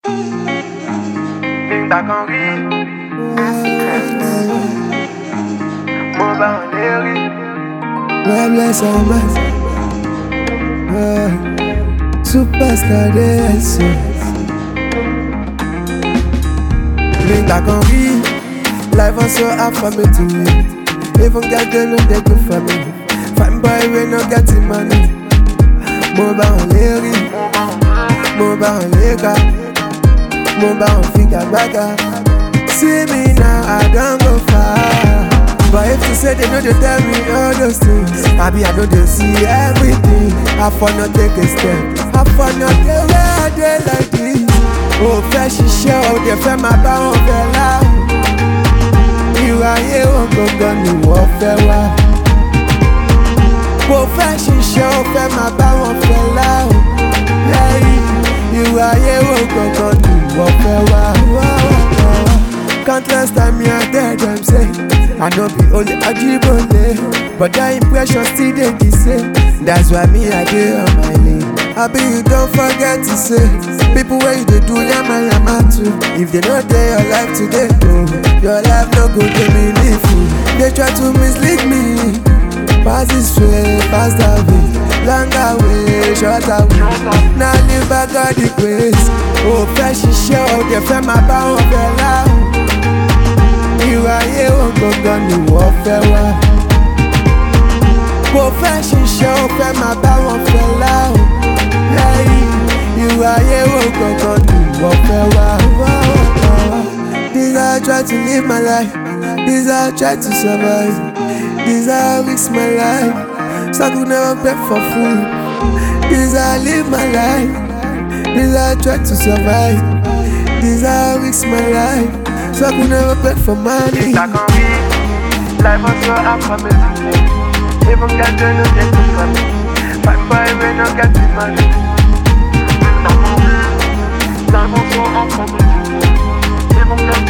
T'as compris? Mon bas en léry. Ouais, bless en masse. Superstar DS. T'as compris? Life was so hard for me to live. Even girls they know they good for me. Fine boy we no get the money. Mon bas en léry. Mon bas en léga. Mon bas en figure baga. See me now, I don't go far. But if you say they know they tell me all those things, I know they see everything. I for not take a step, I for not get where I dey like this. Oh, fẹ́ ṣiṣẹ́ o, they fẹ́ máa bá wọn fẹ́ lá. Ìwà ayé wọn gangan ni wọ́n fẹ́ wá. Mo fẹ́ ṣiṣẹ́ o, fẹ́ máa bá wọn fẹ́ lá. Ìwà ayé wọn gangan ni wọ́n fẹ́ wá. Countless time me I tell them say I no be only Ajibole, but that impression still dey the same. That's why me I dey on my lane. Abi you don't forget to say people wey you dey do yama too. If they no dey your life today, oh, your life no go dey meaningful. They try to mislead me. Pass this way, pass that way, longer way, shorter way. Now live by God the grace. Oh, fẹ́ ṣiṣẹ́ o, they fẹ́ máa bá wọn fẹ́ lá. Ìwà ayé wọn gangan ni wọ́n fẹ́ wá. Mo fẹ́ ṣiṣẹ́ o, fẹ́ máa bá wọn fẹ́ lá o. Ìwà ayé wọn gangan ni wọ́n fẹ́ wá. This how I try to live my life. This how I try to survive. This how I risk my life. So I could never beg for food. This how I live my life. This how I try to survive. This how I risk my life. So I could never beg for money. T'as compris? Life was so hard for me to live. Even girls they know they good for me. Fine boy we no get the money. T'as compris? Life was so hard for me to live. Even girls